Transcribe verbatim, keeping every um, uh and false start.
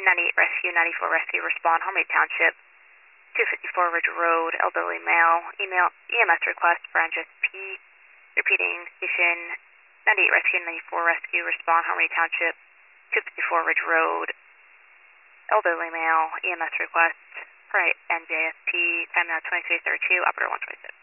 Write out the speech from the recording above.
ninety-eight Rescue, ninety-four Rescue, respond, Harmony Township, two fifty-four Ridge Road, elderly male, email, E M S request, branch S P, repeating, station ninety-eight Rescue, ninety-four Rescue, respond, Harmony Township, two fifty-four Ridge Road, elderly male, E M S request, right, N J S P, time now twenty-three thirty-two, operator one twenty-six.